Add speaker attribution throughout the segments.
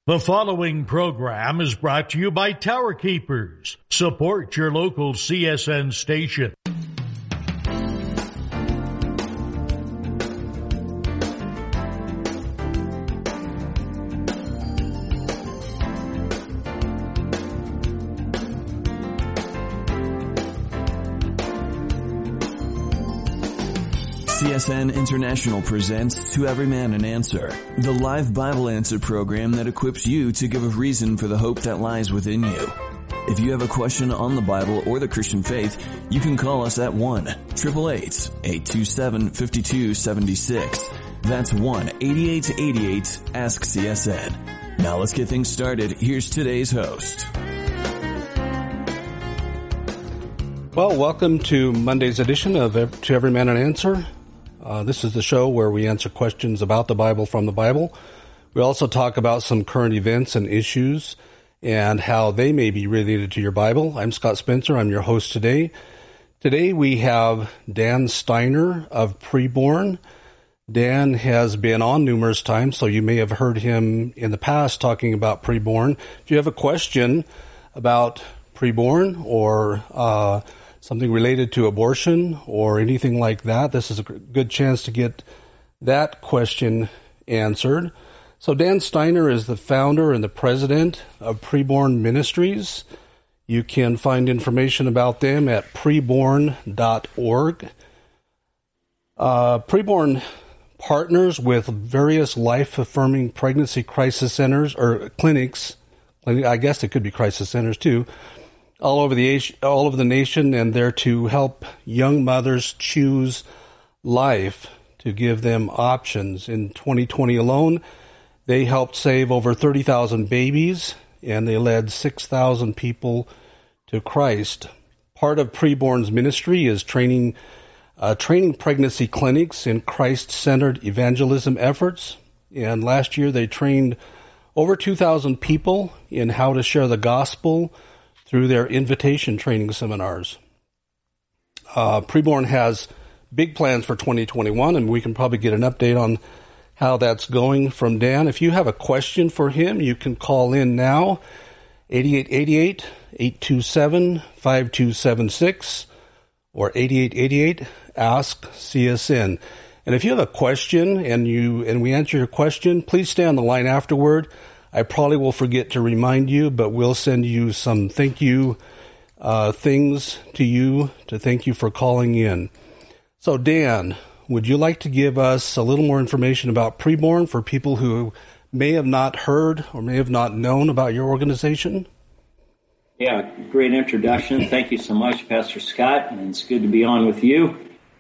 Speaker 1: The following program is brought to you by Tower Keepers. Support your local CSN station.
Speaker 2: CSN International presents To Every Man an Answer, the live Bible answer program that equips you to give a reason for the hope that lies within you. If you have a question on the Bible or the Christian faith, you can call us at 1-888-827-5276. That's 1-8888-ASK-CSN. Now let's get things started. Here's today's host.
Speaker 3: Well, welcome to Monday's edition of To Every Man an Answer. This is the show where we answer questions about the Bible from the Bible. We also talk about some current events and issues and how they may be related to your Bible. I'm Scott Spencer. I'm your host today. Today we have Dan Steiner of Preborn. Dan has been on numerous times, so you may have heard him in the past talking about Preborn. If you have a question about Preborn or something related to abortion or anything like that, this is a good chance to get that question answered. So Dan Steiner is the founder and the president of Preborn Ministries. You can find information about them at preborn.org. Preborn partners with various life-affirming pregnancy crisis centers or clinics. I guess it could be crisis centers too, all over the nation, and they're to help young mothers choose life, to give them options. In 2020 alone, they helped save over 30,000 babies, and they led 6,000 people to Christ. Part of Preborn's ministry is training pregnancy clinics in Christ-centered evangelism efforts. And last year, they trained over 2,000 people in how to share the gospel through their invitation training seminars. Preborn has big plans for 2021, and we can probably get an update on how that's going from Dan. If you have a question for him, you can call in now, 8888-827-5276 or 8888-ASK-CSN. And if you have a question and we answer your question, please stay on the line afterward. I probably will forget to remind you, but we'll send you some thank you things to you to thank you for calling in. So Dan, would you like to give us a little more information about Preborn for people who may have not heard or may have not known about your organization?
Speaker 4: Yeah, great introduction. Thank you so much, Pastor Scott, and it's good to be on with you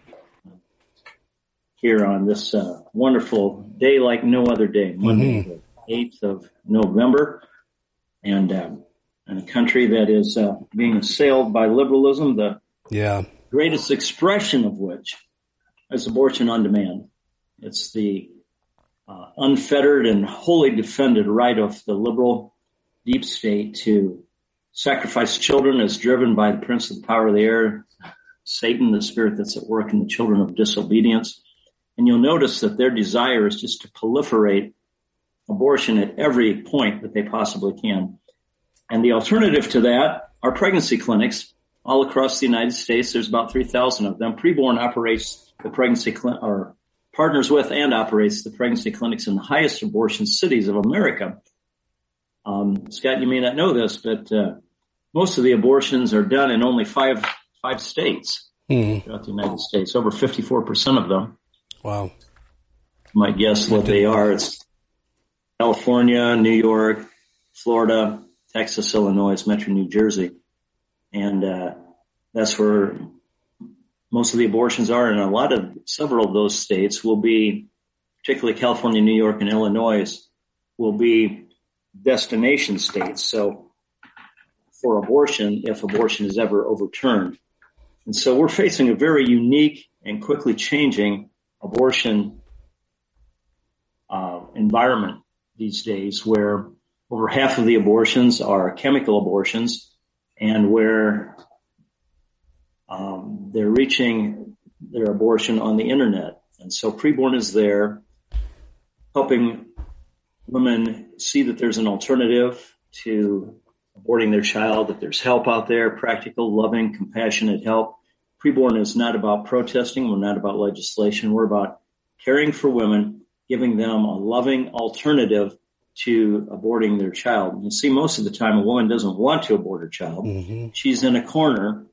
Speaker 4: here on this wonderful day like no other day, Monday, the 8th of November, and in a country that is being assailed by liberalism, the greatest expression of which is abortion on demand. It's the unfettered and wholly defended right of the liberal deep state to sacrifice children as driven by the prince of the power of the air, Satan, the spirit that's at work in the children of disobedience. And you'll notice that their desire is just to proliferate abortion at every point that they possibly can. And the alternative to that are pregnancy clinics all across the United States. There's about 3,000 of them. Preborn operates the pregnancy clinic, or partners with and operates the pregnancy clinics in the highest abortion cities of America. Scott, you may not know this, but most of the abortions are done in only five states throughout the United States. Over 54% of them.
Speaker 3: Wow.
Speaker 4: You might guess what they are. It's California, New York, Florida, Texas, Illinois, Metro New Jersey. And that's where most of the abortions are. And several of those states will be, particularly California, New York, and Illinois, will be destination states. So for abortion, if abortion is ever overturned. And so we're facing a very unique and quickly changing abortion environment these days, where over half of the abortions are chemical abortions, and where they're reaching their abortion on the internet. And so Preborn is there helping women see that there's an alternative to aborting their child, that there's help out there, practical, loving, compassionate help. Preborn is not about protesting. We're not about legislation. We're about caring for women, giving them a loving alternative to aborting their child. You see, most of the time, a woman doesn't want to abort her child. Mm-hmm. She's in a corner,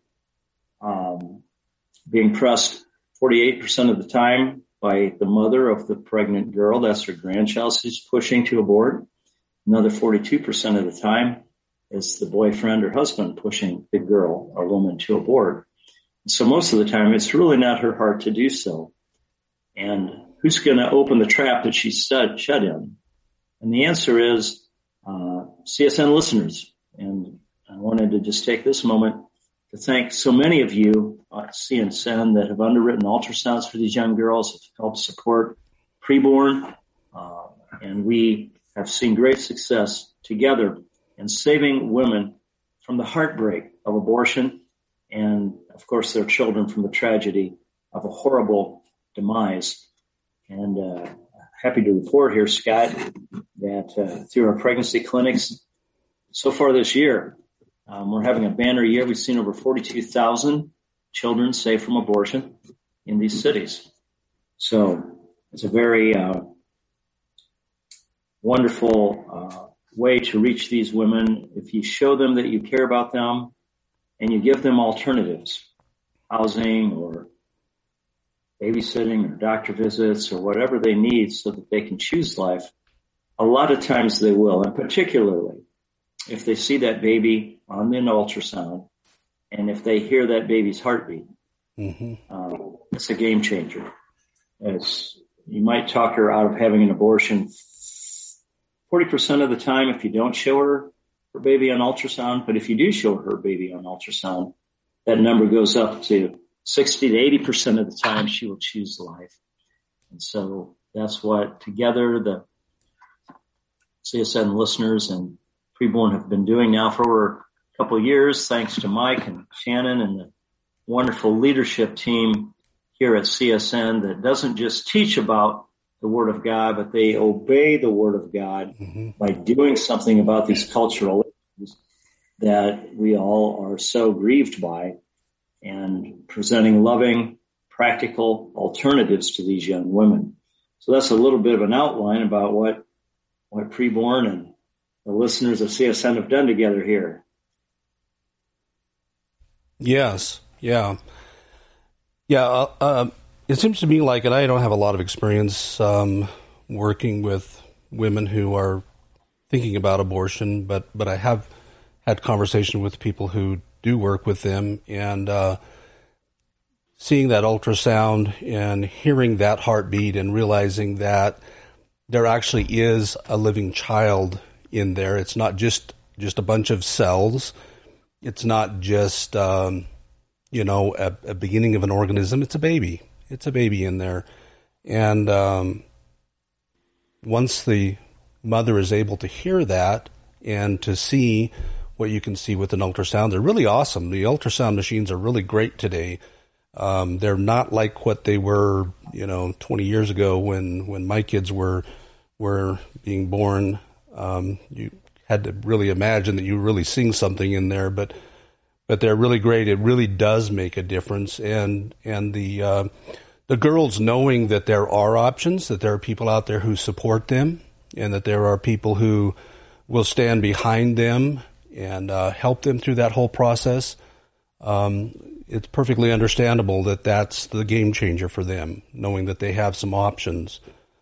Speaker 4: being pressed 48% of the time by the mother of the pregnant girl. That's her grandchild she's pushing to abort. Another 42% of the time is the boyfriend or husband pushing the girl or woman to abort. So most of the time, it's really not her heart to do so. And who's going to open the trap that she's shut in? And the answer is CSN listeners. And I wanted to just take this moment to thank so many of you at CSN that have underwritten ultrasounds for these young girls, have helped support Preborn. And we have seen great success together in saving women from the heartbreak of abortion and, of course, their children from the tragedy of a horrible demise. And happy to report here, Scott, that through our pregnancy clinics so far this year, we're having a banner year. We've seen over 42,000 children saved from abortion in these cities. So it's a very wonderful way to reach these women. If you show them that you care about them and you give them alternatives, housing or babysitting or doctor visits or whatever they need so that they can choose life, a lot of times they will. And particularly if they see that baby on an ultrasound and if they hear that baby's heartbeat, it's a game changer. You might talk her out of having an abortion 40% of the time if you don't show her baby on ultrasound. But if you do show her baby on ultrasound, that number goes up to 60 to 80% of the time she will choose life. And so that's what together the CSN listeners and Preborn have been doing now for over a couple of years, thanks to Mike and Shannon and the wonderful leadership team here at CSN that doesn't just teach about the Word of God, but they obey the Word of God by doing something about these cultural issues that we all are so grieved by and presenting loving, practical alternatives to these young women. So that's a little bit of an outline about what Preborn and the listeners of CSN have done together here.
Speaker 3: Yes. Yeah. Yeah. It seems to me like, and I don't have a lot of experience working with women who are thinking about abortion, but I have had conversation with people who do work with them, and seeing that ultrasound and hearing that heartbeat and realizing that there actually is a living child in there. It's not just a bunch of cells. It's not just, a beginning of an organism. It's a baby. It's a baby in there. And once the mother is able to hear that and to see what you can see with an ultrasound, they're really awesome. The ultrasound machines are really great today. They're not like what they were, 20 years ago when my kids were being born. You had to really imagine that you were really seeing something in there, but they're really great. It really does make a difference. And the girls knowing that there are options, that there are people out there who support them, and that there are people who will stand behind them and help them through that whole process. It's perfectly understandable that that's the game changer for them, knowing that they have some options.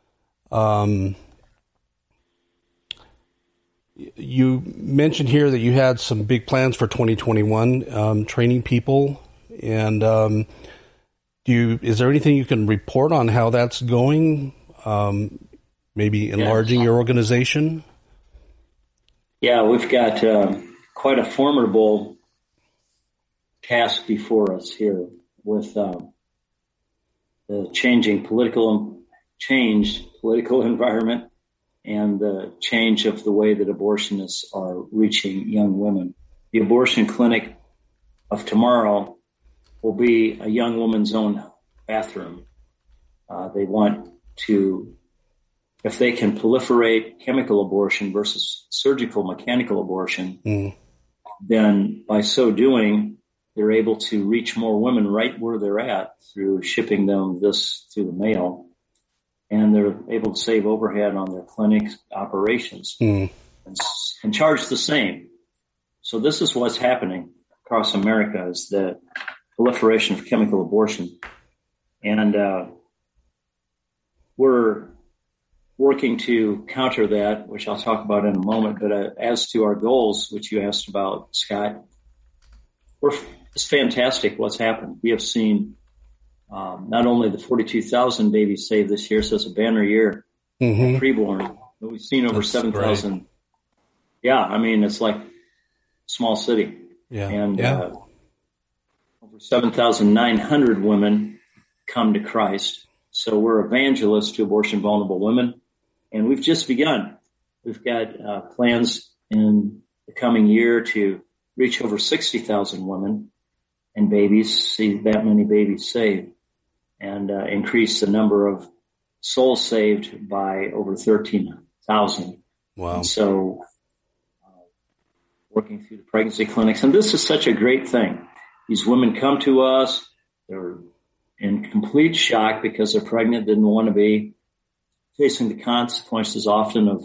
Speaker 3: You mentioned here that you had some big plans for 2021, training people, and is there anything you can report on how that's going? Maybe enlarging your organization?
Speaker 4: Yeah, we've got quite a formidable task before us here with the changed political environment and the change of the way that abortionists are reaching young women. The abortion clinic of tomorrow will be a young woman's own bathroom. They want to if they can proliferate chemical abortion versus surgical mechanical abortion, then by so doing, they're able to reach more women right where they're at through shipping them this through the mail. And they're able to save overhead on their clinic operations and charge the same. So this is what's happening across America, is the proliferation of chemical abortion. And we're working to counter that, which I'll talk about in a moment. But as to our goals, which you asked about, Scott, it's fantastic what's happened. We have seen not only the 42,000 babies saved this year, so it's a banner year, preborn, but we've seen over 7,000. Yeah, I mean, it's like a small city.
Speaker 3: Yeah.
Speaker 4: And over 7,900 women come to Christ. So we're evangelists to abortion vulnerable women. And we've just begun. We've got plans in the coming year to reach over 60,000 women and babies, see that many babies saved, and increase the number of souls saved by over 13,000.
Speaker 3: Wow.
Speaker 4: And so working through the pregnancy clinics. And this is such a great thing. These women come to us. They're in complete shock because they're pregnant, didn't want to be, facing the consequences often of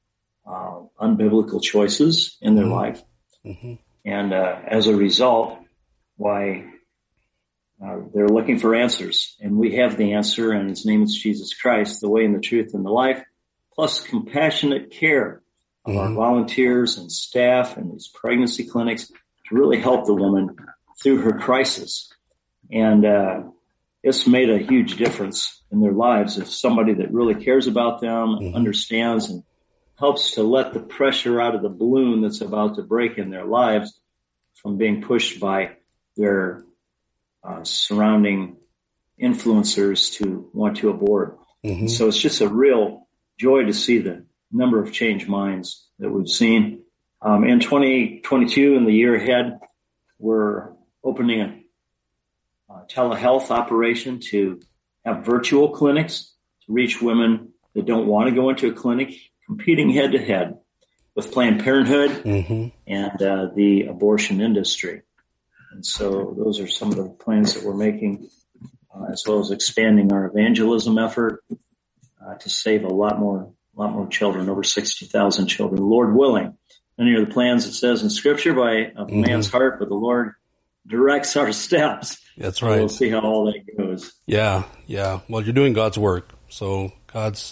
Speaker 4: unbiblical choices in their life. And as a result, why they're looking for answers. And we have the answer, and his name is Jesus Christ, the way and the truth and the life, plus compassionate care of our volunteers and staff and these pregnancy clinics to really help the woman through her crisis. And it's made a huge difference in their lives. If somebody that really cares about them, understands, and helps to let the pressure out of the balloon that's about to break in their lives from being pushed by their surrounding influencers to want to abort. So it's just a real joy to see the number of changed minds that we've seen. In 2022, in the year ahead, we're opening a telehealth operation to have virtual clinics to reach women that don't want to go into a clinic, competing head to head with Planned Parenthood and the abortion industry. And so those are some of the plans that we're making, as well as expanding our evangelism effort to save a lot more children, over 60,000 children, Lord willing. Many are the plans, it says in Scripture, by a man's heart, but the Lord directs our steps.
Speaker 3: That's right.
Speaker 4: We'll see how all that goes.
Speaker 3: Yeah. Well, you're doing God's work, so God's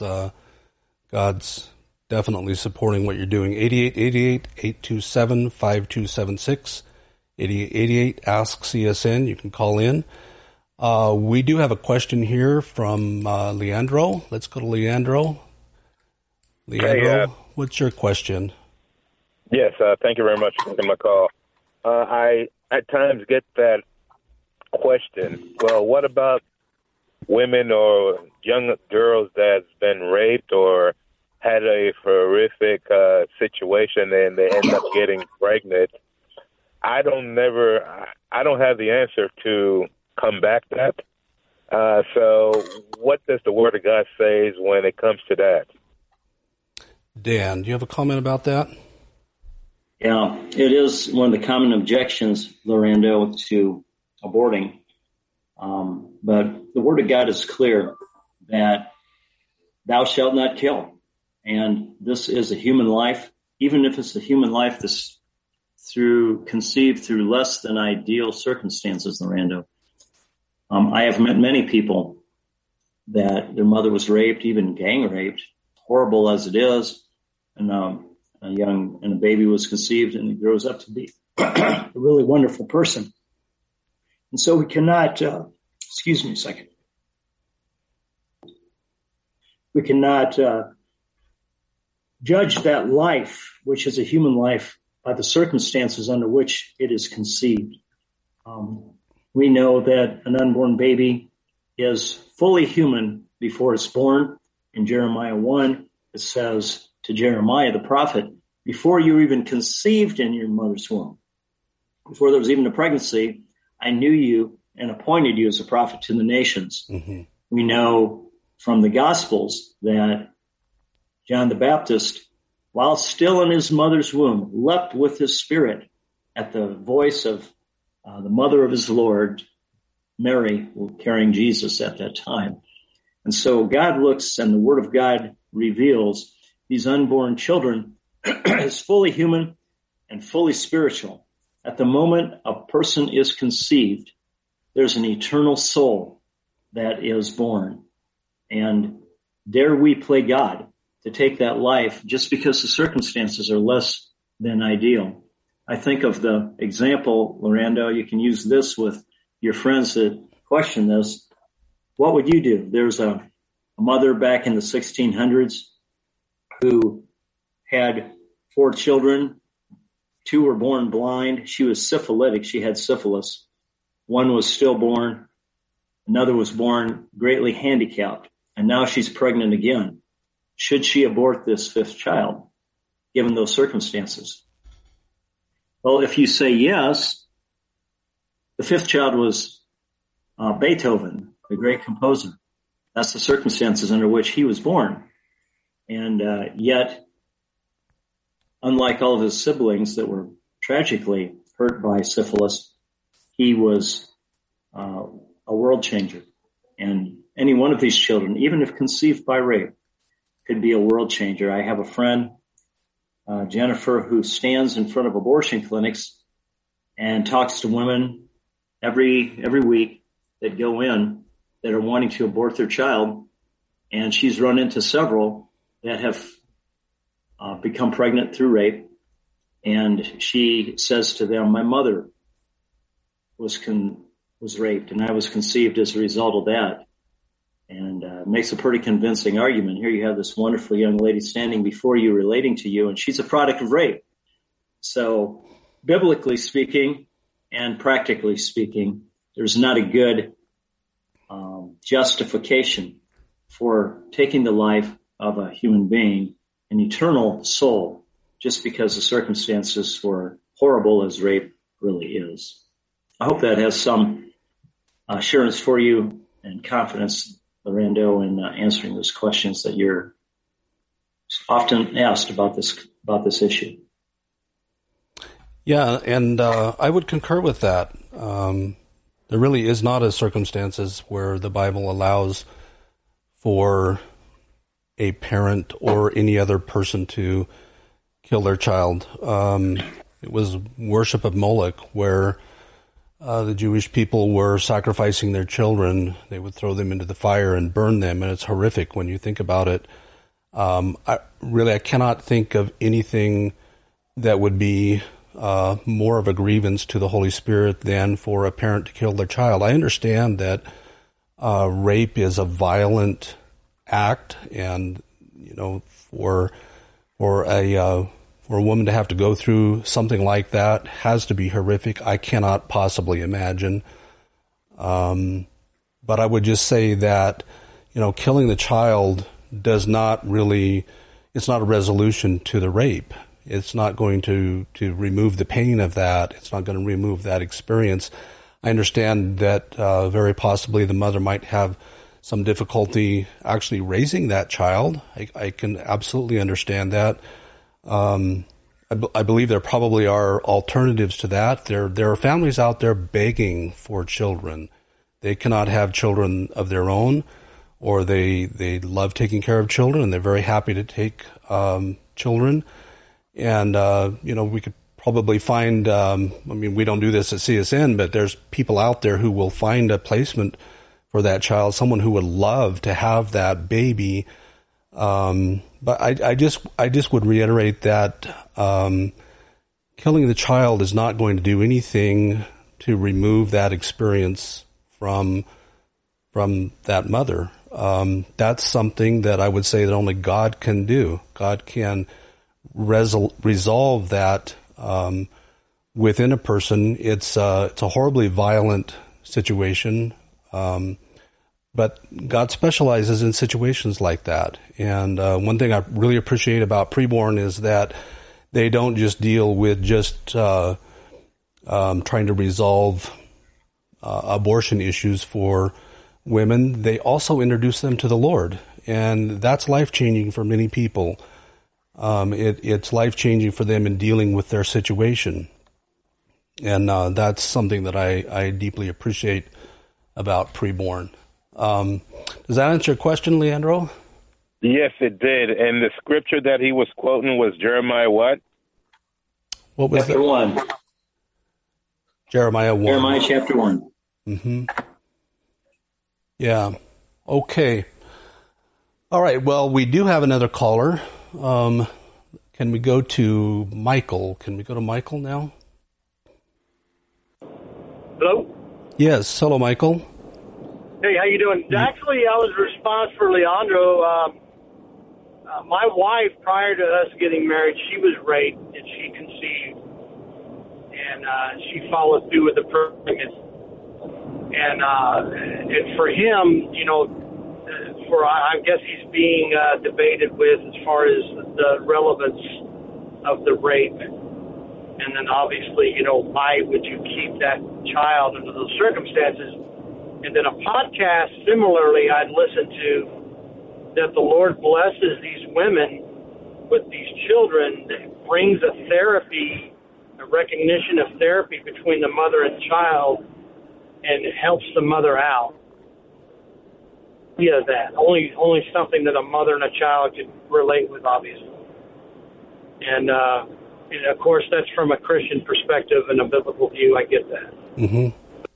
Speaker 3: definitely supporting what you're doing. 8888-827-5276. 8888 Ask CSN. You can call in. We do have a question here from Leandro. Let's go to Leandro. Leandro, what's your question?
Speaker 5: Yes, thank you very much for taking my call. I at times get that question. Well, what about women or young girls that's been raped or had a horrific situation and they end up getting pregnant? I don't have the answer to combat that. So what does the Word of God say when it comes to that?
Speaker 3: Dan, do you have a comment about that?
Speaker 4: Yeah, it is one of the common objections, Lorando, to aborting. But the Word of God is clear that thou shalt not kill. And this is a human life, even if it's a human life that's conceived through less than ideal circumstances, Lorando. I have met many people that their mother was raped, even gang raped, horrible as it is, and a baby was conceived and it grows up to be a really wonderful person. And so we cannot, excuse me a second. We cannot judge that life, which is a human life, by the circumstances under which it is conceived. We know that an unborn baby is fully human before it's born. In Jeremiah 1, it says to Jeremiah the prophet, before you were even conceived in your mother's womb, before there was even a pregnancy, I knew you and appointed you as a prophet to the nations. We know from the Gospels that John the Baptist, while still in his mother's womb, leapt with his spirit at the voice of the mother of his Lord, Mary, carrying Jesus at that time. And so God looks, and the Word of God reveals these unborn children as fully human and fully spiritual. At the moment a person is conceived, there's an eternal soul that is born. And dare we play God to take that life just because the circumstances are less than ideal. I think of the example, Lorando, you can use this with your friends that question this. What would you do? There's a mother back in the 1600s who had 4 children. 2 were born blind. She was syphilitic. She had syphilis. 1 was stillborn. Another was born greatly handicapped. And now she's pregnant again. Should she abort this 5th child, given those circumstances? Well, if you say yes, the 5th child was Beethoven, the great composer. That's the circumstances under which he was born. And yet, unlike all of his siblings that were tragically hurt by syphilis, he was a world changer. And any one of these children, even if conceived by rape, could be a world changer. I have a friend, Jennifer, who stands in front of abortion clinics and talks to women every week that go in that are wanting to abort their child. And she's run into several that have become pregnant through rape. And she says to them, my mother was raped, and I was conceived as a result of that. And makes a pretty convincing argument. Here you have this wonderful young lady standing before you, relating to you, and she's a product of rape. So, biblically speaking and practically speaking, there's not a good justification for taking the life of a human being, an eternal soul, just because the circumstances were horrible as rape really is. I hope that has some assurance for you and confidence, Lorando, in answering those questions that you're often asked about this issue.
Speaker 3: Yeah, and I would concur with that. There really is not a circumstances where the Bible allows for a parent or any other person to kill their child. It was worship of Moloch, where the Jewish people were sacrificing their children. They would throw them into the fire and burn them, and it's horrific when you think about it. I cannot think of anything that would be more of a grievance to the Holy Spirit than for a parent to kill their child. I understand that rape is a violent act, and for a woman to have to go through something like that has to be horrific. I cannot possibly imagine. But I would just say that, killing the child it's not a resolution to the rape. It's not going to remove the pain of that. It's not going to remove that experience. I understand that very possibly the mother might have some difficulty actually raising that child. I can absolutely understand that. I believe there probably are alternatives to that. There are families out there begging for children. They cannot have children of their own, or they love taking care of children, and they're very happy to take children. And we could probably find. We don't do this at CSN, but there's people out there who will find a placement for that child, someone who would love to have that baby. But I just would reiterate that killing the child is not going to do anything to remove that experience from that mother. That's something that I would say that only God can do. God can resolve that within a person. It's a horribly violent situation. But God specializes in situations like that. And one thing I really appreciate about Preborn is that they don't just deal with just trying to resolve abortion issues for women. They also introduce them to the Lord. and that's life-changing for many people. It's life-changing for them in dealing with their situation. And that's something that I deeply appreciate about preborn. Does that answer your question, Leandro?
Speaker 5: Yes, it did. And the scripture that he was quoting was Jeremiah what?
Speaker 3: What was
Speaker 4: chapter 1.
Speaker 3: Jeremiah 1.
Speaker 4: Jeremiah chapter 1.
Speaker 3: Mm-hmm. Yeah. Okay. All right. Well, we do have another caller. Can we go to Michael? Can we go to Michael now?
Speaker 6: Hello?
Speaker 3: Yes. Hello, Michael.
Speaker 6: Hey, how you doing? Actually, I was responsible for Leandro. My wife, prior to us getting married, she was raped and she conceived. And she followed through with the pregnancy. And for him, you know, I guess he's being debated with as far as the relevance of the rape. And then obviously, you know, why would you keep that child under those circumstances? And then a podcast, similarly, I'd listened to, that the Lord blesses these women with these children, that brings a therapy, a recognition of therapy between the mother and child, and it helps the mother out. Yeah, that. Only something that a mother and a child could relate with, obviously. And of course, that's from a Christian perspective and a biblical view. I get that.
Speaker 3: Mm-hmm.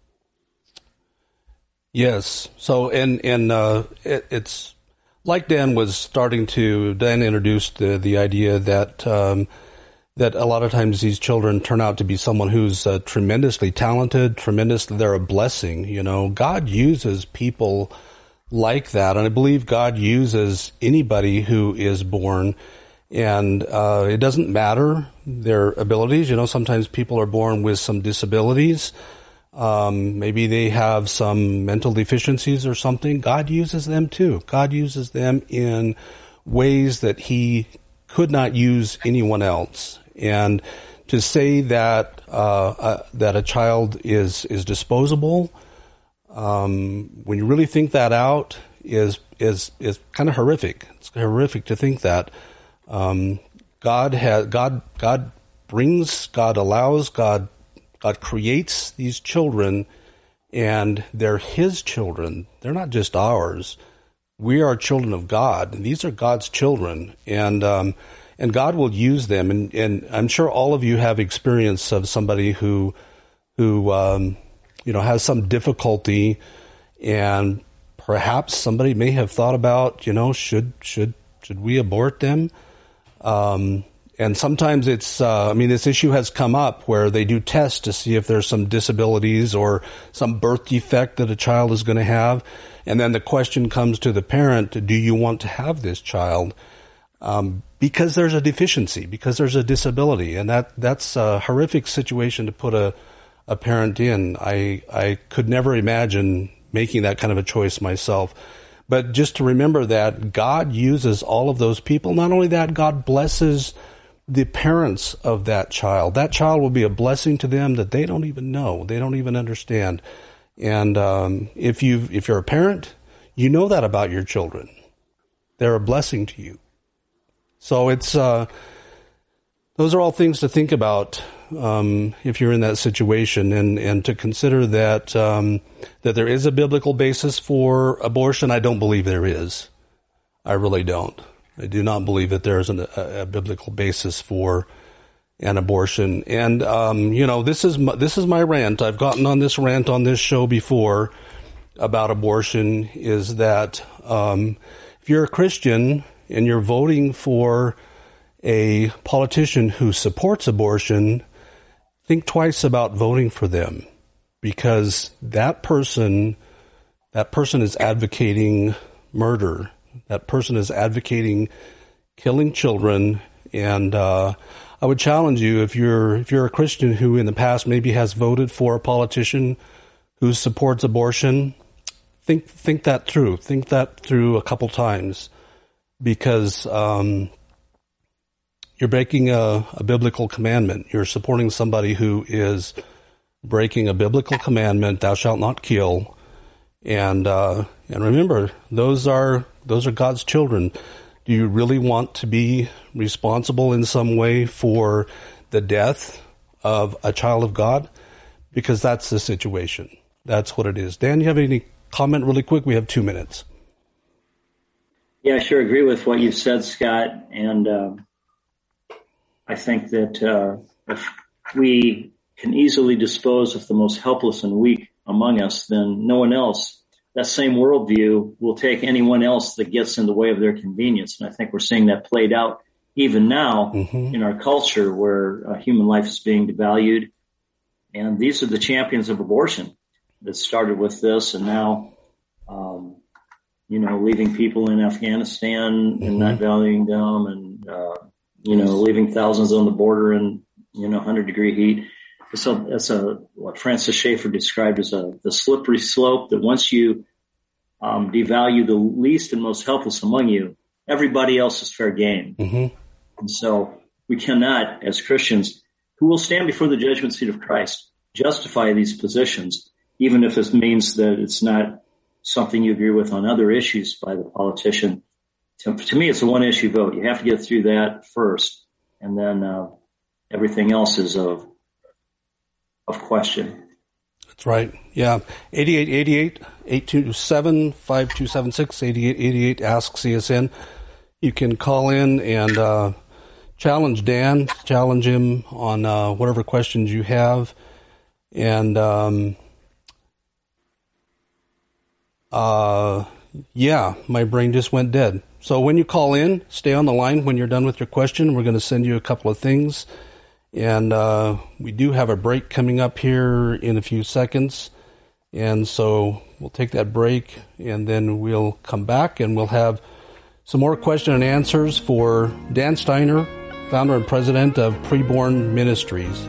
Speaker 3: Yes. So, it's like Dan introduced the idea that a lot of times these children turn out to be someone who's tremendously talented, they're a blessing. You know, God uses people like that, and I believe God uses anybody who is born, and it doesn't matter their abilities. You know, sometimes people are born with some disabilities. Maybe they have some mental deficiencies or something. God uses them too. God uses them in ways that He could not use anyone else. And to say that that a child is disposable, when you really think that out, is kind of horrific. It's horrific to think that God creates these children, and they're His children. They're not just ours. We are children of God, and these are God's children, and God will use them. And I'm sure all of you have experience of somebody who has some difficulty, and perhaps somebody may have thought about, should we abort them? And sometimes it's, this issue has come up where they do tests to see if there's some disabilities or some birth defect that a child is going to have. And then the question comes to the parent, do you want to have this child? Because there's a deficiency, because there's a disability. And that's a horrific situation to put a parent in. I could never imagine making that kind of a choice myself. But just to remember that God uses all of those people. Not only that, God blesses the parents of that child. That child will be a blessing to them that they don't even know. They don't even understand. And if you're a parent, you know that about your children. They're a blessing to you. So it's those are all things to think about if you're in that situation, and to consider that that there is a biblical basis for abortion. I don't believe there is. I really don't. I do not believe that there is a biblical basis for an abortion. And this is my rant. I've gotten on this rant on this show before about abortion. Is that if you're a Christian and you're voting for a politician who supports abortion, think twice about voting for them, because that person is advocating murder. That person is advocating killing children. And I would challenge you, if you're a Christian who in the past maybe has voted for a politician who supports abortion, think that through. Think that through a couple times, because you're breaking a biblical commandment. You're supporting somebody who is breaking a biblical commandment, thou shalt not kill. And remember, those are Those are God's children. Do you really want to be responsible in some way for the death of a child of God? Because that's the situation. That's what it is. Dan, you have any comment really quick? We have 2 minutes.
Speaker 4: Yeah, I sure agree with what you said, Scott. And I think that if we can easily dispose of the most helpless and weak among us, then no one else, that same worldview will take anyone else that gets in the way of their convenience. And I think we're seeing that played out even now in our culture, where human life is being devalued. And these are the champions of abortion that started with this, and now, leaving people in Afghanistan and not valuing them, and, leaving thousands on the border in, 100-degree heat. So that's what Francis Schaeffer described as the slippery slope, that once you devalue the least and most helpless among you, everybody else is fair game. And so we cannot, as Christians who will stand before the judgment seat of Christ, justify these positions, even if it means that it's not something you agree with on other issues by the politician. To me, it's a one-issue vote. You have to get through that first, and then everything else is of question.
Speaker 3: That's right. Yeah. 8888-827-5276, 8888 Ask CSN. You can call in and challenge Dan, challenge him on whatever questions you have. And my brain just went dead. So when you call in, stay on the line. When you're done with your question, we're going to send you a couple of things. And we do have a break coming up here in a few seconds. And so we'll take that break, and then we'll come back, and we'll have some more question and answers for Dan Steiner, founder and president of Preborn Ministries.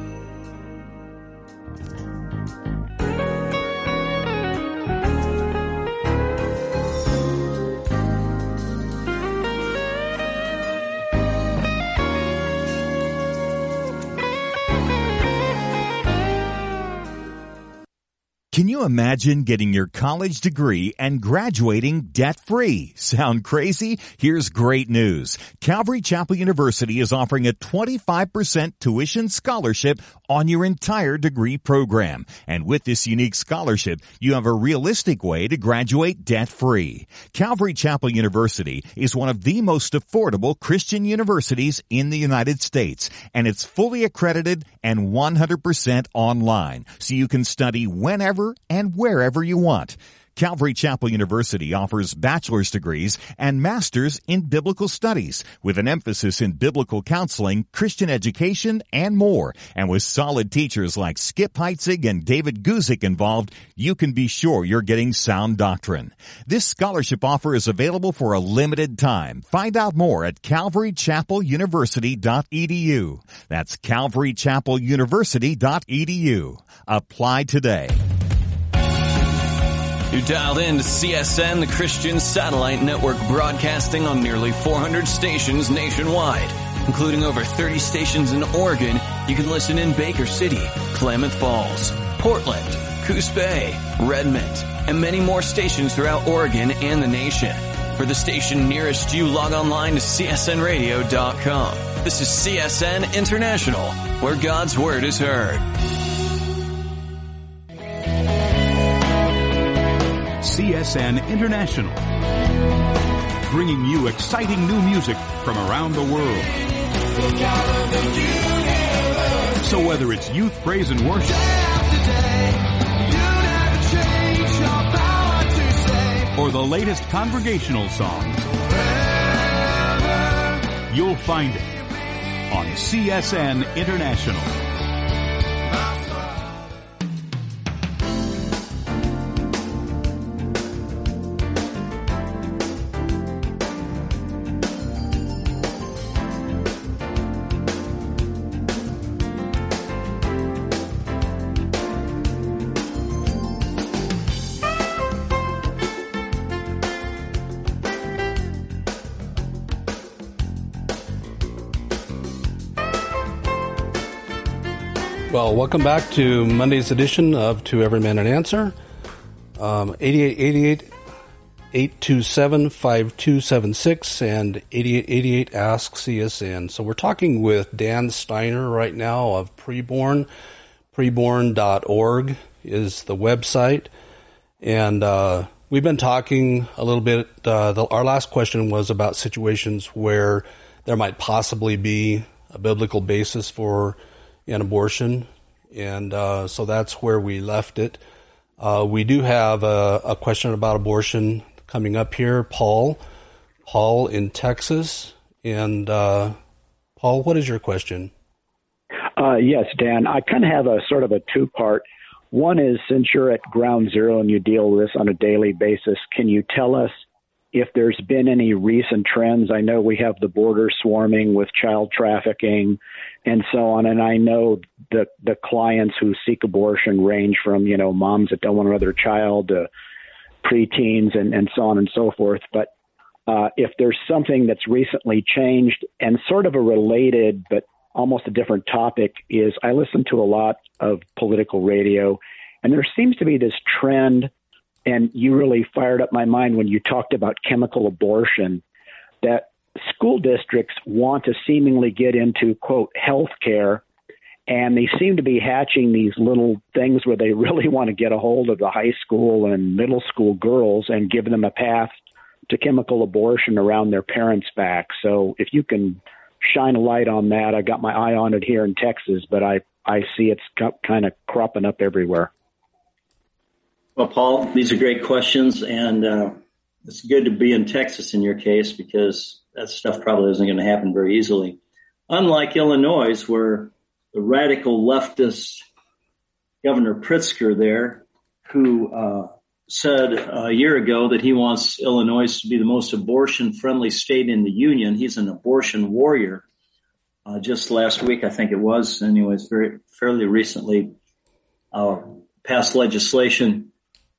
Speaker 7: Can you imagine getting your college degree and graduating debt-free? Sound crazy? Here's great news. Calvary Chapel University is offering a 25% tuition scholarship on your entire degree program. And with this unique scholarship, you have a realistic way to graduate debt-free. Calvary Chapel University is one of the most affordable Christian universities in the United States, and it's fully accredited and 100% online, so you can study whenever and wherever you want. Calvary Chapel University offers bachelor's degrees and master's in biblical studies with an emphasis in biblical counseling, Christian education, and more. And with solid teachers like Skip Heitzig and David Guzik involved, you can be sure you're getting sound doctrine. This scholarship offer is available for a limited time. Find out more at calvarychapeluniversity.edu. That's calvarychapeluniversity.edu. Apply today.
Speaker 2: You're dialed in to CSN, the Christian Satellite Network, broadcasting on nearly 400 stations nationwide, including over 30 stations in Oregon. You can listen in Baker City, Klamath Falls, Portland, Coos Bay, Redmond, and many more stations throughout Oregon and the nation. For the station nearest you, log online to csnradio.com. This is CSN International, where God's Word is heard.
Speaker 8: CSN International, bringing you exciting new music from around the world. So whether it's youth praise and worship, or the latest congregational songs, you'll find it on CSN International.
Speaker 3: Well, welcome back to Monday's edition of To Every Man an Answer. 8888 827-5276 and 8888 Ask CSN. So we're talking with Dan Steiner right now of Preborn. Preborn.org is the website. And we've been talking a little bit. Our last question was about situations where there might possibly be a biblical basis for an abortion. And so that's where we left it. We do have a question about abortion coming up here. Paul in Texas. And Paul, what is your question?
Speaker 9: Yes, Dan. I kind of have a sort of a two-part. One is, since you're at ground zero and you deal with this on a daily basis, can you tell us if there's been any recent trends? I know we have the border swarming with child trafficking and so on, and I know the clients who seek abortion range from, moms that don't want another child to preteens and so on and so forth. But if there's something that's recently changed, and sort of a related but almost a different topic, is I listen to a lot of political radio, and there seems to be this trend, and you really fired up my mind when you talked about chemical abortion, that school districts want to seemingly get into, quote, health care, and they seem to be hatching these little things where they really want to get a hold of the high school and middle school girls and give them a path to chemical abortion around their parents' back. So if you can shine a light on that. I got my eye on it here in Texas, but I see it's kind of cropping up everywhere.
Speaker 4: Well, Paul, these are great questions, and it's good to be in Texas in your case, because that stuff probably isn't going to happen very easily. Unlike Illinois, where the radical leftist Governor Pritzker there, who said a year ago that he wants Illinois to be the most abortion-friendly state in the union. He's an abortion warrior. Just last week, I think it was, anyways, fairly recently, passed legislation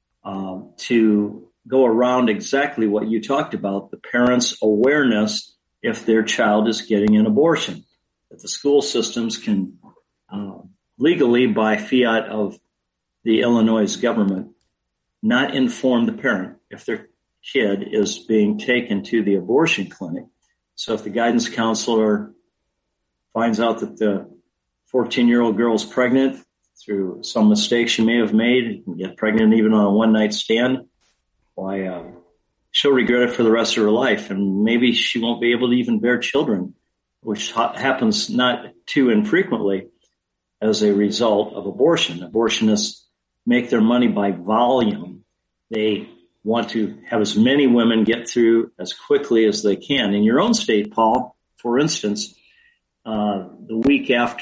Speaker 4: to go around exactly what you talked about, the parents' awareness if their child is getting an abortion, that the school systems can legally, by fiat of the Illinois government, not inform the parent if their kid is being taken to the abortion clinic. So if the guidance counselor finds out that the 14-year-old girl is pregnant through some mistake she may have made, you can get pregnant even on a one-night stand, why, she'll regret it for the rest of her life, and maybe she won't be able to even bear children, which happens not too infrequently as a result of abortion. Abortionists make their money by volume. They want to have as many women get through as quickly as they can. In your own state, Paul, for instance, the week of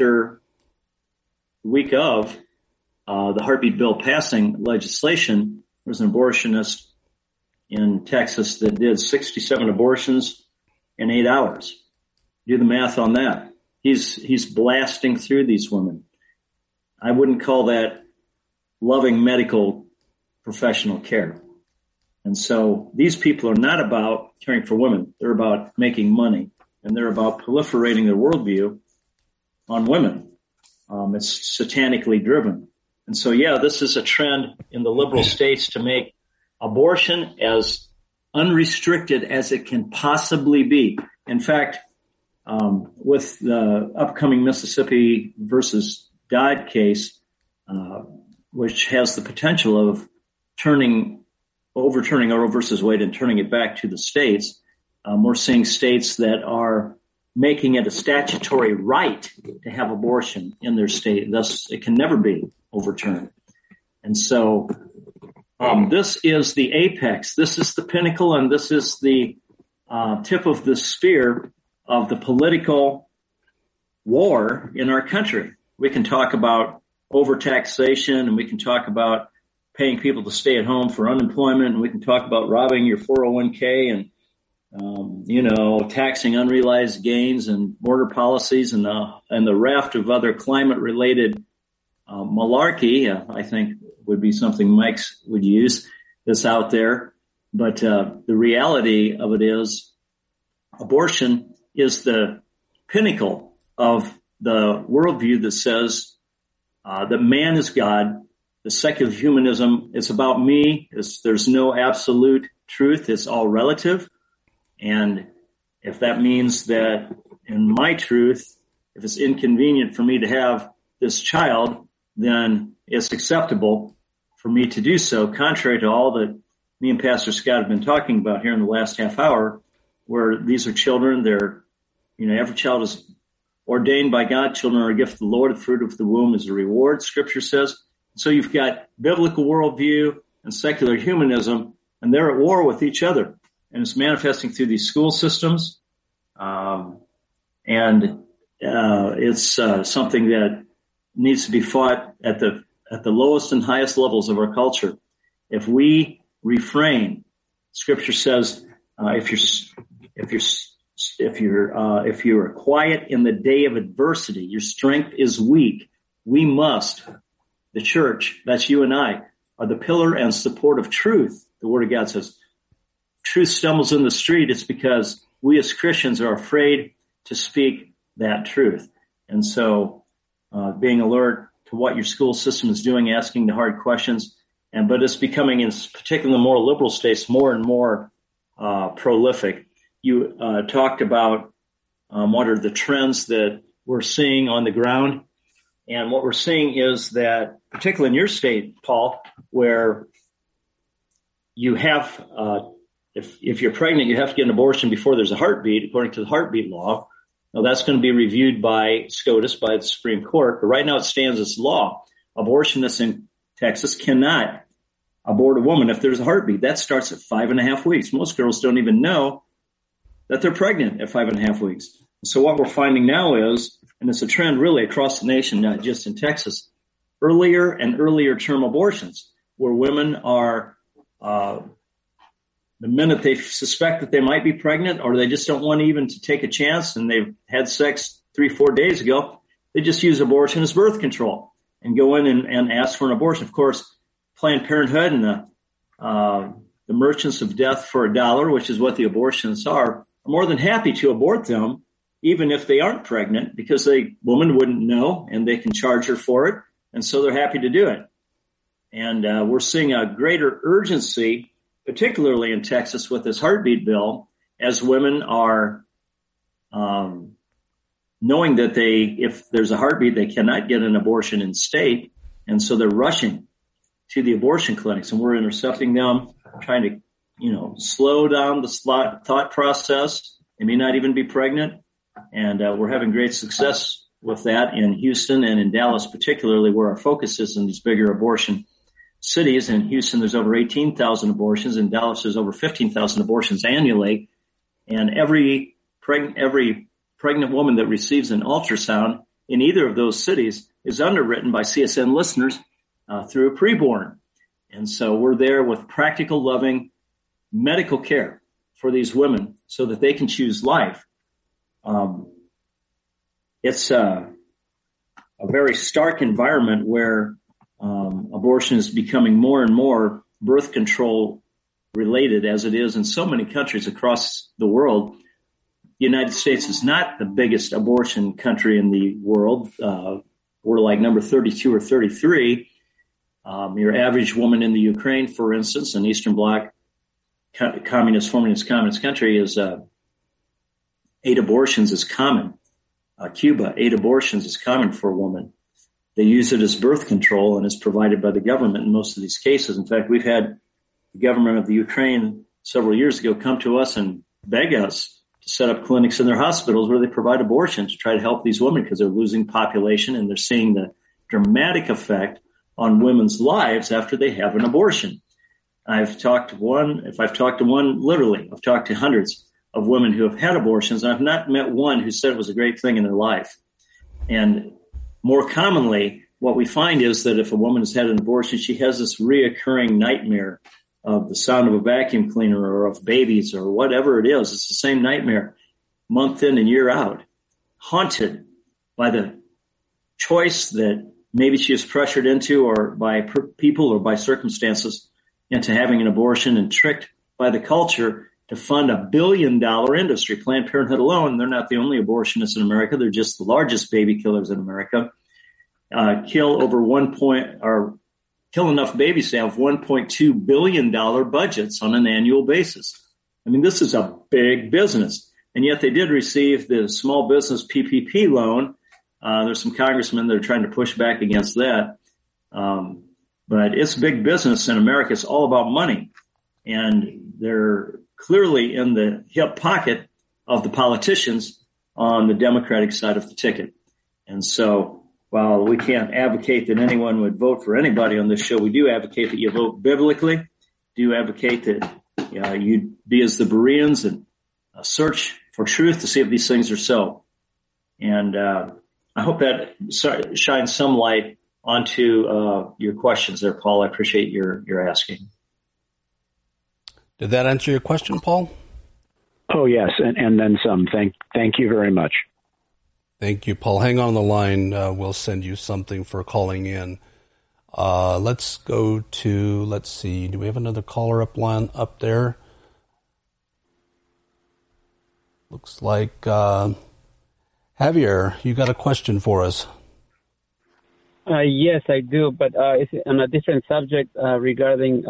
Speaker 4: the heartbeat bill passing legislation, there was an abortionist in Texas that did 67 abortions in 8 hours. Do the math on that. He's blasting through these women. I wouldn't call that loving medical professional care. And so these people are not about caring for women. They're about making money, and they're about proliferating their worldview on women. It's satanically driven. And so, this is a trend in the liberal states to make abortion as unrestricted as it can possibly be. In fact, with the upcoming Mississippi versus Dodd case, which has the potential of overturning Roe versus Wade and turning it back to the states, we're seeing states that are making it a statutory right to have abortion in their state. Thus, it can never be overturned. And so this is the apex. This is the pinnacle, and this is the tip of the spear of the political war in our country. We can talk about overtaxation, and we can talk about paying people to stay at home for unemployment, and we can talk about robbing your 401k and taxing unrealized gains and border policies and the raft of other climate-related malarkey, I think would be something Mike's would use that's out there. But the reality of it is abortion is the pinnacle of the worldview that says that man is God the secular humanism, it's about me. There's no absolute truth. It's all relative. And if that means that in my truth, if it's inconvenient for me to have this child, then it's acceptable for me to do so, contrary to all that me and Pastor Scott have been talking about here in the last half hour, where these are children. They're, every child is ordained by God. Children are a gift of the Lord. The fruit of the womb is a reward, Scripture says. So you've got biblical worldview and secular humanism, and they're at war with each other. And it's manifesting through these school systems. It's something that needs to be fought at the lowest and highest levels of our culture. If we refrain, Scripture says, if you're quiet in the day of adversity, your strength is weak. We must, the church, that's you and I, are the pillar and support of truth. The Word of God says, truth stumbles in the street. It's because we as Christians are afraid to speak that truth. And so, being alert to what your school system is doing, asking the hard questions, but it's becoming, in particular in the more liberal states, more and more prolific. You talked about what are the trends that we're seeing on the ground. And what we're seeing is that, particularly in your state, Paul, where you have, if you're pregnant, you have to get an abortion before there's a heartbeat, according to the heartbeat law. Now, that's going to be reviewed by SCOTUS, by the Supreme Court. But right now it stands as law. Abortionists in Texas cannot abort a woman if there's a heartbeat. That starts at 5.5 weeks. Most girls don't even know that they're pregnant at 5.5 weeks. So what we're finding now is, and it's a trend really across the nation, not just in Texas, earlier and earlier term abortions, where women are, the minute they suspect that they might be pregnant, or they just don't want even to take a chance, and they've had sex 3-4 days ago, they just use abortion as birth control and go in and ask for an abortion. Of course, Planned Parenthood and the merchants of death for $1, which is what the abortionists are more than happy to abort them, even if they aren't pregnant, because the woman wouldn't know and they can charge her for it. And so they're happy to do it. And we're seeing a greater urgency, particularly in Texas with this heartbeat bill, as women are knowing that if there's a heartbeat, they cannot get an abortion in state. And so they're rushing to the abortion clinics, and we're intercepting them, trying to, slow down the thought process. They may not even be pregnant. And we're having great success with that in Houston and in Dallas, particularly where our focus is in these bigger abortion cities. In Houston, there's over 18,000 abortions. In Dallas, there's over 15,000 abortions annually. And every pregnant woman that receives an ultrasound in either of those cities is underwritten by CSN listeners through a preborn. And so we're there with practical, loving medical care for these women so that they can choose life. It's a very stark environment where abortion is becoming more and more birth control related, as it is in so many countries across the world. The United States is not the biggest abortion country in the world. We're like number 32 or 33. Your average woman in the Ukraine, for instance, an Eastern Bloc formerly communist country, is 8 abortions is common. Cuba, 8 abortions is common for a woman. They use it as birth control, and it's provided by the government in most of these cases. In fact, we've had the government of the Ukraine several years ago come to us and beg us to set up clinics in their hospitals where they provide abortions to try to help these women, because they're losing population and they're seeing the dramatic effect on women's lives after they have an abortion. I've talked to hundreds of women who have had abortions, and I've not met one who said it was a great thing in their life. And more commonly, what we find is that if a woman has had an abortion, she has this reoccurring nightmare of the sound of a vacuum cleaner or of babies or whatever it is. It's the same nightmare month in and year out, haunted by the choice that maybe she is pressured into, or by people or by circumstances, into having an abortion, and tricked by the culture to fund $1 billion industry. Planned Parenthood alone, they're not the only abortionists in America. They're just the largest baby killers in America. Kill over kill enough babies to have $1.2 billion budgets on an annual basis. I mean, this is a big business. And yet they did receive the small business PPP loan. There's some congressmen that are trying to push back against that. But it's big business in America. It's all about money. And they're clearly in the hip pocket of the politicians on the Democratic side of the ticket. And so while we can't advocate that anyone would vote for anybody on this show, we do advocate that you vote biblically, do advocate that you be as the Bereans and search for truth to see if these things are so. And I hope that shines some light onto your questions there, Paul. I appreciate your asking.
Speaker 3: Did that answer your question, Paul?
Speaker 9: Oh, yes, and then some. Thank you very much.
Speaker 3: Thank you, Paul. Hang on the line. We'll send you something for calling in. Let's go to, let's see, do we have another caller up there? Looks like Javier, you got a question for us.
Speaker 10: Yes, I do, but it's on a different subject regarding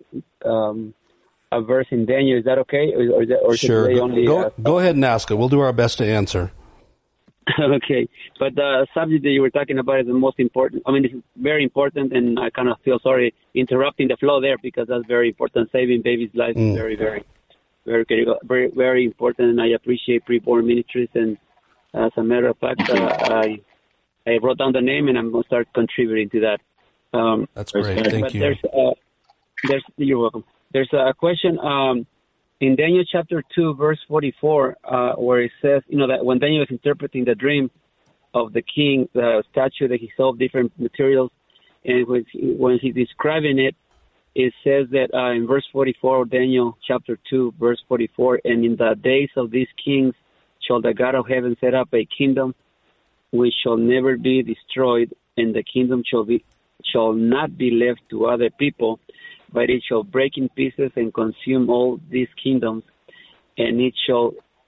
Speaker 10: a verse in Daniel. Is that okay? Or
Speaker 3: sure.
Speaker 10: Only,
Speaker 3: go ahead and ask it. We'll do our best to answer.
Speaker 10: Okay, but the subject that you were talking about is the most important. I mean, it's very important, and I kind of feel sorry interrupting the flow there because that's very important. Saving babies' lives is very, very, very critical, very, very important, and I appreciate Preborn Ministries. And as a matter of fact, I wrote down the name, and I'm going to start contributing to that.
Speaker 3: That's great. Thank you.
Speaker 10: You're welcome. There's a question in Daniel chapter 2, verse 44, where it says, that when Daniel was interpreting the dream of the king, the statue that he saw of different materials, and when he's describing it, it says that in verse 44 of Daniel chapter 2, verse 44, and in the days of these kings shall the God of heaven set up a kingdom which shall never be destroyed, and the kingdom shall not be left to other people, but it shall break in pieces and consume all these kingdoms, and it shall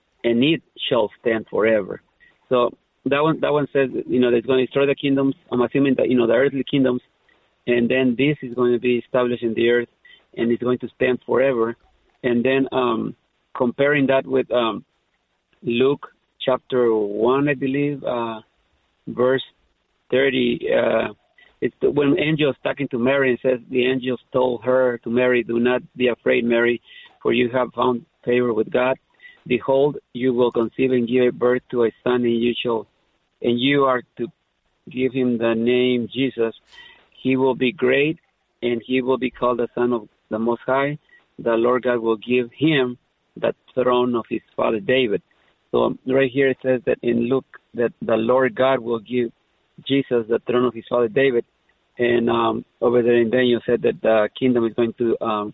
Speaker 10: stand forever. So that one says, that it's going to destroy the kingdoms. I'm assuming that, the earthly kingdoms, and then this is going to be established in the earth, and it's going to stand forever. And then comparing that with Luke chapter 1, I believe, verse 30, it's when angels talking to Mary and says, the angels told her to Mary, do not be afraid, Mary, for you have found favor with God. Behold, you will conceive and give birth to a son, and you are to give him the name Jesus. He will be great, and he will be called the Son of the Most High. The Lord God will give him the throne of his father David. So right here it says that in Luke that the Lord God will give Jesus the throne of his father David, and over there in Daniel said that the kingdom is going to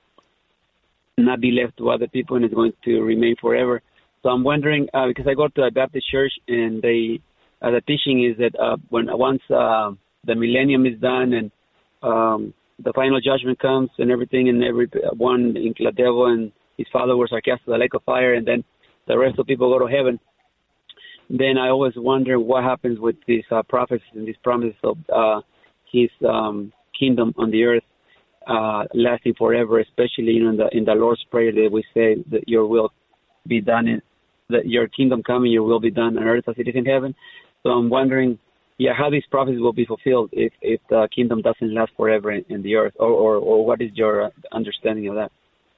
Speaker 10: not be left to other people and it's going to remain forever. So I'm wondering because I go to a Baptist church and the teaching is that once the millennium is done and the final judgment comes and everything, and everyone, the devil and his followers are cast to the lake of fire, and then the rest of people go to heaven. Then I always wonder what happens with these prophecies and these promises of his kingdom on the earth lasting forever, especially in the Lord's Prayer that we say that your will be done, that your kingdom come and your will be done on earth as it is in heaven. So I'm wondering, how these prophecies will be fulfilled if the kingdom doesn't last forever in the earth, or what is your understanding of that?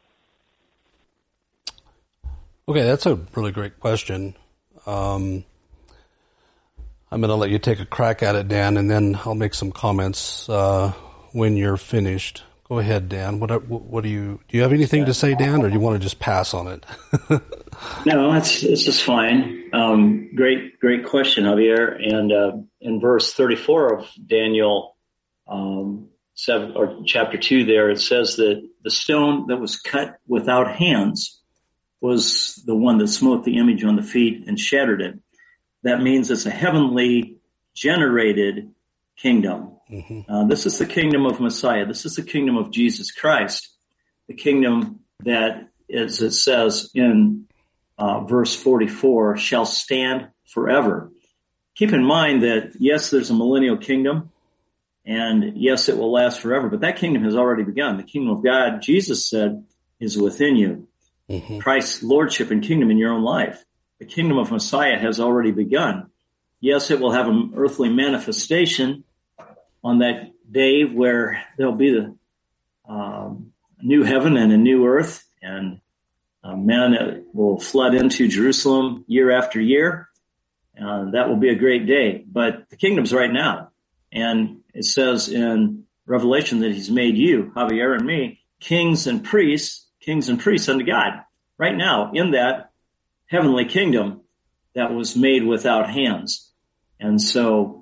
Speaker 3: Okay, that's a really great question. I'm going to let you take a crack at it, Dan, and then I'll make some comments when you're finished. Go ahead, Dan. What do you have anything to say, Dan, or do you want to just pass on it?
Speaker 4: No, it's just fine. Great question, Javier. And in verse 34 of Daniel 7 or chapter 2, there it says that the stone that was cut without hands was the one that smote the image on the feet and shattered it. That means it's a heavenly generated kingdom. Mm-hmm. This is the kingdom of Messiah. This is the kingdom of Jesus Christ, the kingdom that, as it says in verse 44, shall stand forever. Keep in mind that, yes, there's a millennial kingdom, And yes, it will last forever, but that kingdom has already begun. The kingdom of God, Jesus said, is within you. Mm-hmm. Christ's lordship and kingdom in your own life. The kingdom of Messiah has already begun. Yes, it will have an earthly manifestation on that day where there'll be the new heaven and a new earth, and men will flood into Jerusalem year after year. That will be a great day. But the kingdom's right now. And it says in Revelation that he's made you, Javier and me, kings and priests unto God. Right now, in that heavenly kingdom that was made without hands. And so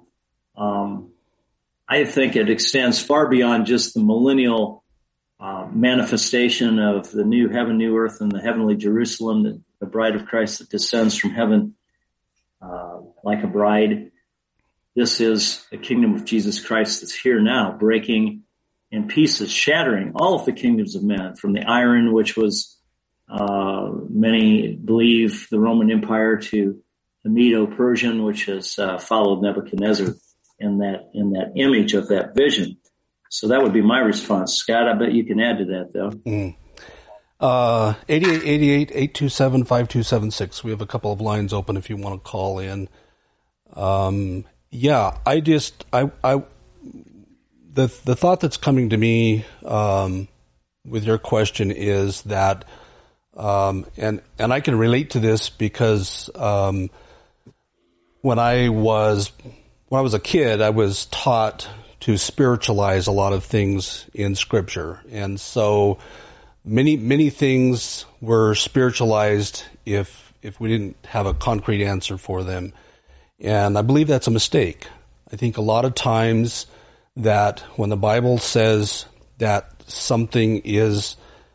Speaker 4: I think it extends far beyond just the millennial manifestation of the new heaven, new earth, and the heavenly Jerusalem, the bride of Christ that descends from heaven like a bride. This is the kingdom of Jesus Christ that's here now, breaking in pieces, shattering all of the kingdoms of men, from the iron, which was many believe the Roman Empire, to the Medo-Persian, which has followed Nebuchadnezzar in that image of that vision. So that would be my response. Scott, I bet you can add to that, though.
Speaker 3: 8888-827-5276. We have a couple of lines open if you want to call in. The thought that's coming to me with your question is that, and I can relate to this because when I was a kid, I was taught to spiritualize a lot of things in Scripture, and so many things were spiritualized if we didn't have a concrete answer for them, and I believe that's a mistake. I think a lot of times that when the Bible says that something is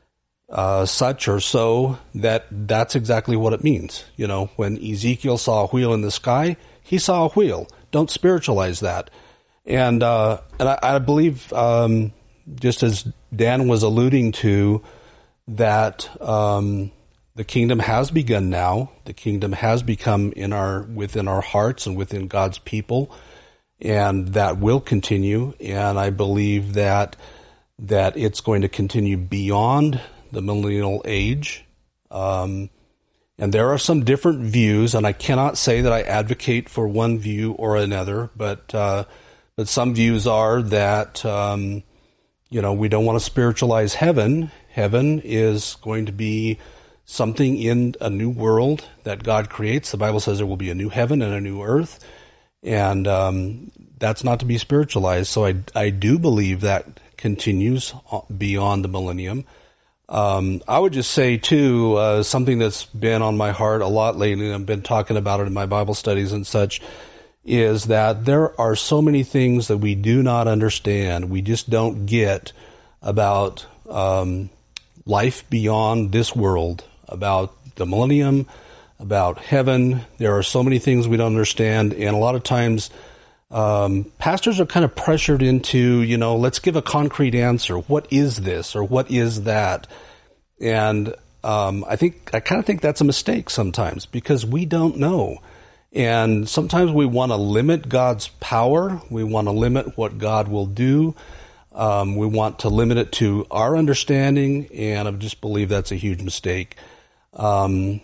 Speaker 3: such or so, that's exactly what it means. You know, when Ezekiel saw a wheel in the sky, he saw a wheel. Don't spiritualize that. And I believe, just as Dan was alluding to, that the kingdom has begun now. The kingdom has become within our hearts and within God's people, and that will continue. And I believe that it's going to continue beyond the millennial age. And there are some different views, and I cannot say that I advocate for one view or another, but some views are that, we don't want to spiritualize heaven. Heaven is going to be something in a new world that God creates. The Bible says there will be a new heaven and a new earth, and that's not to be spiritualized. So I do believe that continues beyond the millennium. I would just say, too, something that's been on my heart a lot lately, and I've been talking about it in my Bible studies and such, is that there are so many things that we do not understand. We just don't get about life beyond this world, about the millennium, about heaven. There are so many things we don't understand, and a lot of times pastors are kind of pressured into, let's give a concrete answer. What is this or what is that? And I kind of think that's a mistake sometimes, because we don't know. And sometimes we want to limit God's power. We want to limit what God will do. We want to limit it to our understanding, and I just believe that's a huge mistake. I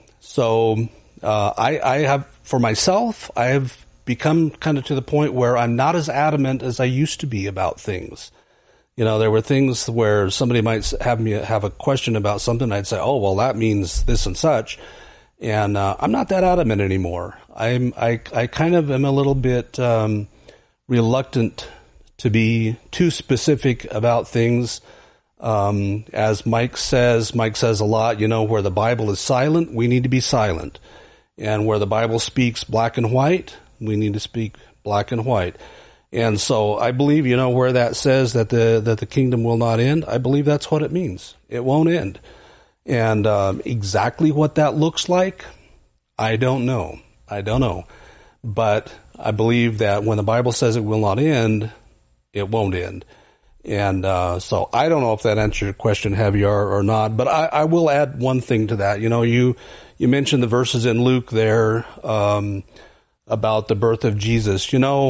Speaker 3: have, for myself, I have become kind of to the point where I'm not as adamant as I used to be about things. There were things where somebody might have me have a question about something. I'd say, oh, well, that means this and such. And I'm not that adamant anymore. I kind of am a little bit reluctant to be too specific about things. As Mike says a lot, where the Bible is silent, we need to be silent. And where the Bible speaks black and white, we need to speak black and white. And so I believe, where that says that the kingdom will not end, I believe that's what it means. It won't end. And exactly what that looks like, I don't know. But I believe that when the Bible says it will not end, it won't end. And so I don't know if that answers your question, Javier, or not. But I will add one thing to that. You mentioned the verses in Luke there about the birth of Jesus.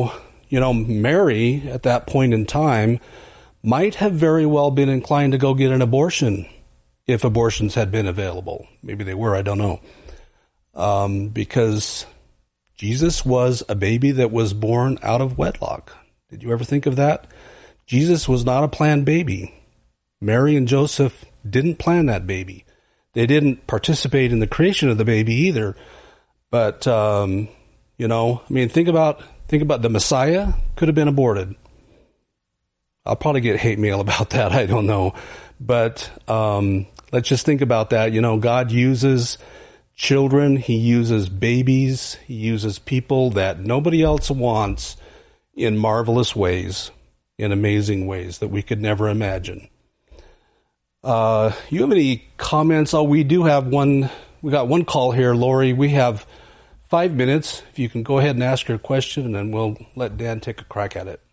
Speaker 3: Mary at that point in time might have very well been inclined to go get an abortion if abortions had been available. Maybe they were, I don't know. Because Jesus was a baby that was born out of wedlock. Did you ever think of that? Jesus was not a planned baby. Mary and Joseph didn't plan that baby. They didn't participate in the creation of the baby either. But, think about the Messiah could have been aborted. I'll probably get hate mail about that. I don't know. But let's just think about that. God uses children. He uses babies. He uses people that nobody else wants in marvelous ways, in amazing ways that we could never imagine. You have any comments? Oh, we got one call here, Lori. We have 5 minutes. If you can go ahead and ask your question, and then we'll let Dan take a crack at it.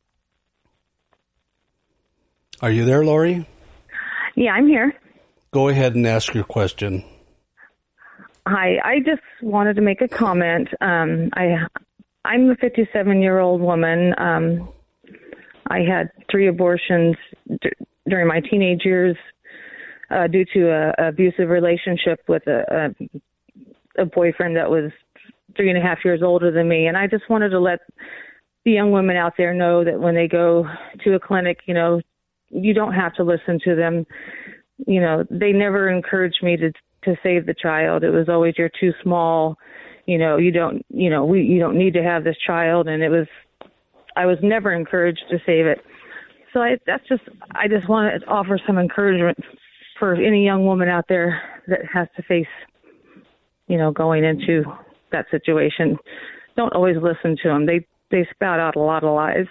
Speaker 3: Are you there, Lori?
Speaker 11: Yeah, I'm here.
Speaker 3: Go ahead and ask your question.
Speaker 11: Hi, I just wanted to make a comment. I'm a 57-year-old woman. I had 3 abortions during my teenage years due to an abusive relationship with a boyfriend that was 3.5 years older than me. And I just wanted to let the young women out there know that when they go to a clinic, you don't have to listen to them. They never encouraged me to save the child. It was always, you're too small. You don't need to have this child. And I was never encouraged to save it. So I just want to offer some encouragement for any young woman out there that has to face, going into that situation. Don't always listen to them. They spout out a lot of lies.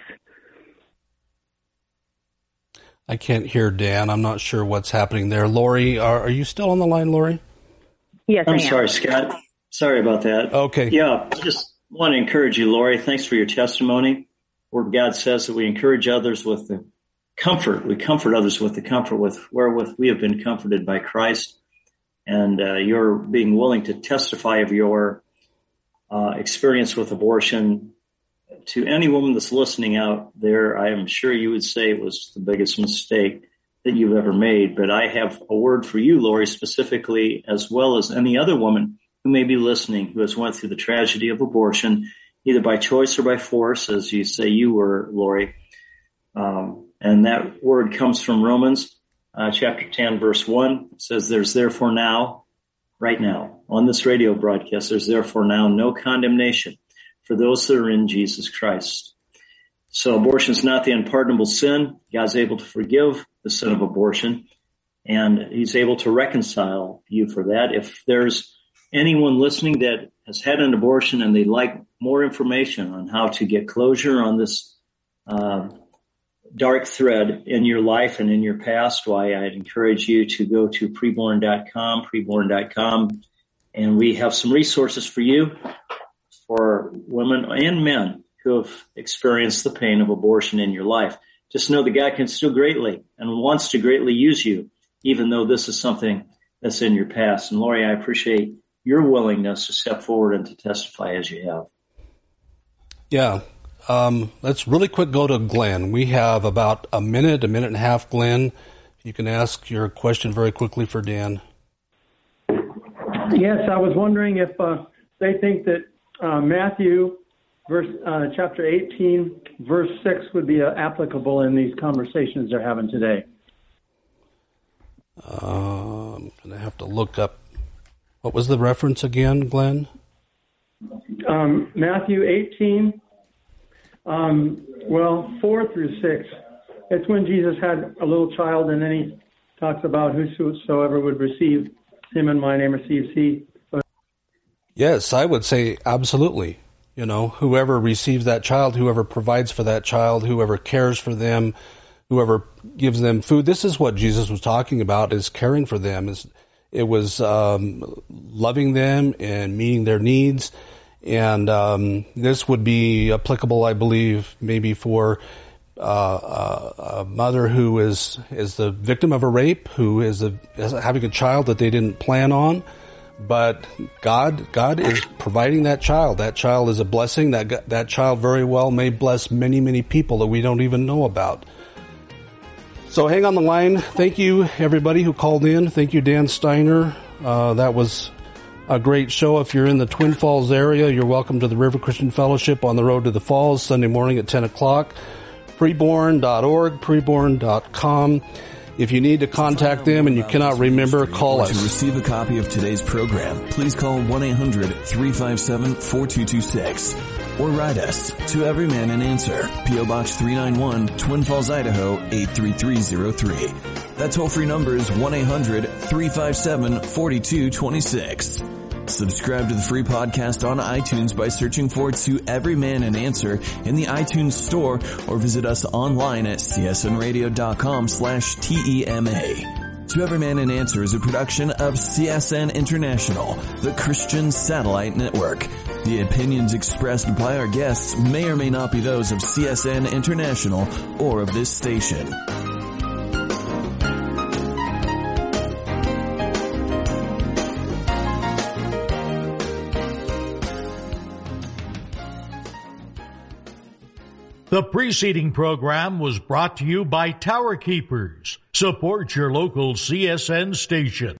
Speaker 3: I can't hear Dan. I'm not sure what's happening there. Lori, are you still on the line, Lori?
Speaker 11: Yes,
Speaker 4: I'm sorry, Scott. Sorry about that.
Speaker 3: Okay.
Speaker 4: Yeah, I just want to encourage you, Lori. Thanks for your testimony. Word of God says that we encourage others with the comfort. We comfort others with the comfort wherewith we have been comforted by Christ. And you're being willing to testify of your experience with abortion to any woman that's listening out there. I am sure you would say it was the biggest mistake that you've ever made. But I have a word for you, Lori, specifically, as well as any other woman who may be listening who has went through the tragedy of abortion, either by choice or by force, as you say you were, Lori. And that word comes from Romans chapter 10, verse 1. It says, there's therefore now, right now, on this radio broadcast, there's therefore now no condemnation for those that are in Jesus Christ. So abortion is not the unpardonable sin. God's able to forgive the sin of abortion, and he's able to reconcile you for that. If there's anyone listening that has had an abortion and they'd like more information on how to get closure on this dark thread in your life and in your past, why, I'd encourage you to go to preborn.com, and we have some resources for you, for women and men who have experienced the pain of abortion in your life. Just know that God can still greatly and wants to greatly use you, even though this is something that's in your past. And Lori, I appreciate your willingness to step forward and to testify as you have.
Speaker 3: Yeah. Let's really quick go to Glenn. We have about a minute and a half, Glenn. You can ask your question very quickly for Dan.
Speaker 12: Yes, I was wondering if they think that Matthew chapter 18, verse 6 would be applicable in these conversations they're having today.
Speaker 3: I'm going to have to look up. What was the reference again, Glenn?
Speaker 12: Matthew 18, 4 through 6. It's when Jesus had a little child, and then he talks about whosoever would receive him in my name receives he.
Speaker 3: Yes, I would say absolutely. Whoever receives that child, whoever provides for that child, whoever cares for them, whoever gives them food. This is what Jesus was talking about, is caring for them. It was loving them and meeting their needs. And this would be applicable, I believe, maybe for a mother who is the victim of a rape, who is having a child that they didn't plan on, But God is providing that child. That child is a blessing. That child very well may bless many, many people that we don't even know about. So hang on the line. Thank you, everybody who called in. Thank you, Dan Steiner. That was a great show. If you're in the Twin Falls area, you're welcome to the River Christian Fellowship on the road to the Falls, Sunday morning at 10 o'clock. Preborn.org, preborn.com. If you need to contact them and you cannot remember, call us.
Speaker 2: To receive a copy of today's program, please call 1-800-357-4226 or write us to Every Man an Answer, P.O. Box 391, Twin Falls, Idaho 83303. That toll-free number is 1-800-357-4226. Subscribe to the free podcast on iTunes by searching for To Every Man an Answer in the iTunes store or visit us online at csnradio.com/TEMA. To Every Man an Answer is a production of CSN International, the Christian Satellite Network. The opinions expressed by our guests may or may not be those of CSN International or of this station.
Speaker 1: The preceding program was brought to you by Tower Keepers. Support your local CSN station.